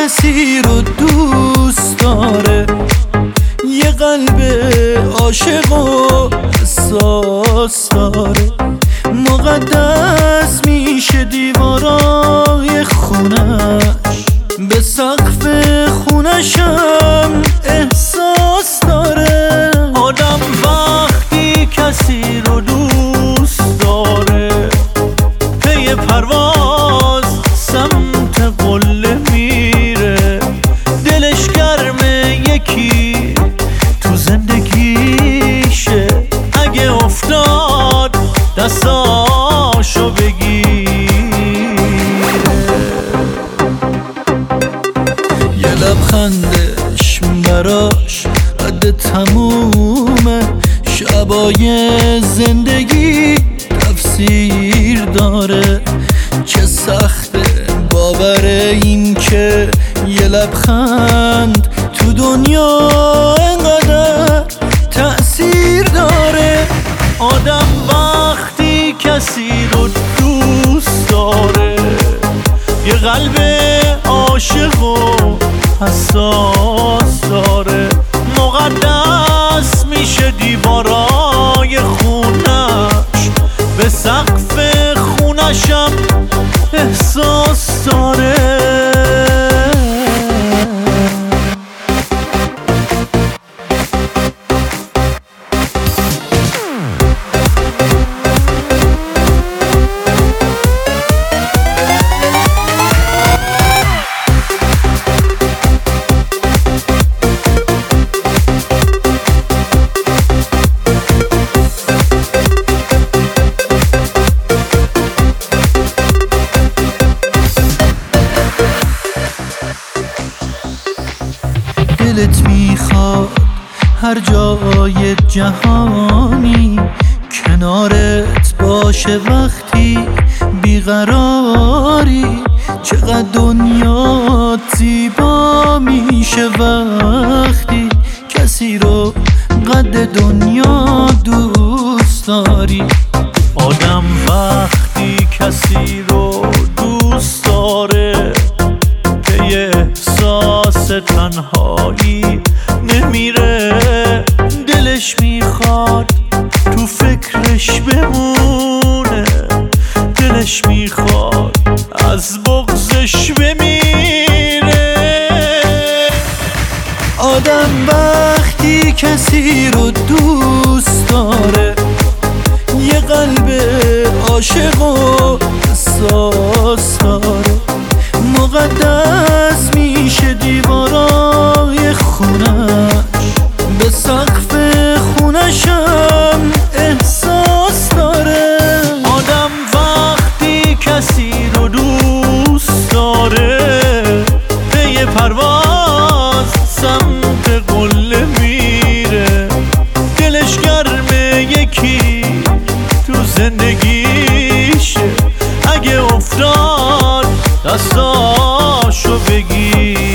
کسی رو دوست داره، یه قلب عاشق و حساس داره. مقدس میشه دیوارای خونش، به سقف خونشم احساس داره. آدم وقتی کسی رو دوست داره، پی پرواز سمت قله میره. دلش گرمه یکی تو زندگیشه، اگه افتاد دستاشو بگیره. یه لبخندش براش قد تمومه، شبای زندگی تفسیر داره. چه سخته باور این که یه لبخند تو دنیا انقدر تأثیر داره. آدم وقتی کسی رو دوست داره، یه قلب عاشق و حساس داره. مقدس میشه دیوارای خونش، به سقف خونشم احساس داره. دلت میخواد هر جای جهانی کنارت باشه وقتی بیقراری. چقدر دنیا زیبا میشه وقتی کسی رو قد دنیا دوست داری. آدم وقتی کسی رو دوست داره، به احساس تنهایی نمیره. دلش میخواد تو فکرش بمونه، دلش میخواد از بغضش بمیره. آدم وقتی کسی رو دوست داره، یه قلب عاشق و حساس داره. مقدس میشه دیوارای خونش، به سقف خونشم احساس داره. آدم وقتی کسی رو دوست داره، به یه پرواز سمت قله میره. دلش گرمه یکی تو زندگیشه، اگه افتاد دستاشو بگیر.